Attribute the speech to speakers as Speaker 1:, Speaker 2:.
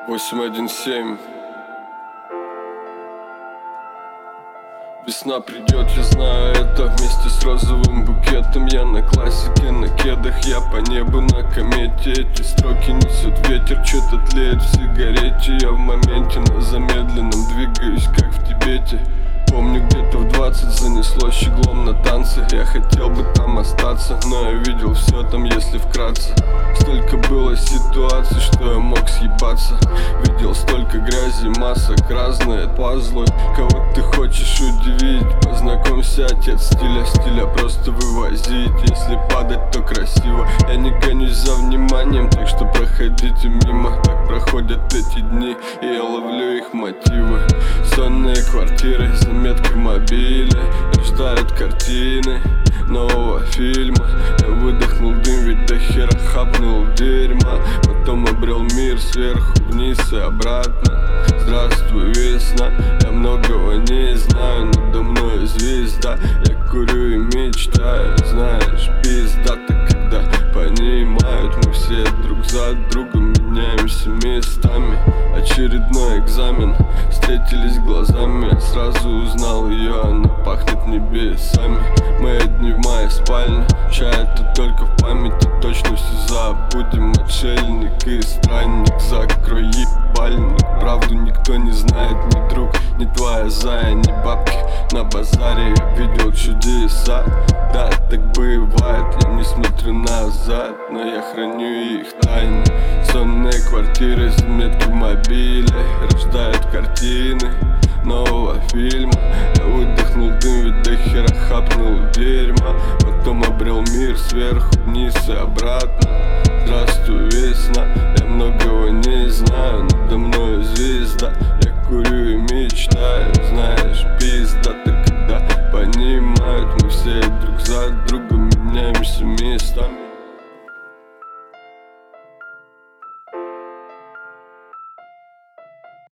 Speaker 1: 817. Весна придет, я знаю это. Вместе с розовым букетом я на классике, на кедах. Я по небу на комете. Эти строки несет ветер, что-то тлеет в сигарете. Я в моменте на замедленном двигаюсь, как в Тибете. Помню, где-то в 20 занесло щеглом на танцы. Я хотел бы там остаться, но я видел все там, если вкратце. Столько было ситуаций, что я мог съебаться. Видел столько грязи, масок, разные пазлы. Кого ты хочешь удивить? Познакомься, отец стиля просто вывозить. Если падать, то красиво. Я не гонюсь за вниманием, так что проходите мимо. Так проходят эти дни, и я ловлю их мотивы. Сонные квартиры, заметки в мобиле рождают картины нового фильма. Я выдохнул дым, ведь до хера хапнул дерьма. Потом обрел мир сверху вниз и обратно. Здравствуй, весна, я многого не знаю. Надо мной звезда, я курю и мечтаю. Знаешь, пиздато, когда понимают. Мы все друг за другом меняемся местами. Очередной экзамен, встретились глазами. Я сразу узнал ее, она пахнет небесами. Мои дни в моей спальне, чай это только в памяти. Точно все забудем, отшельник и странник. Закрой ебальник, правду никто не знает. Ни друг, ни твоя зая, ни бабки на базаре. Я видел чудеса, да, так бывает. Я не смотрю назад, но я храню их тайны. Сонные квартиры, заметки в мобиле рождают картины нового фильма. Я выдохнул дым, ведь до хера хапнул дерьма. Потом обрел мир сверху вниз и обратно. Здравствуй, весна, я многого не знаю. Надо мною звезда,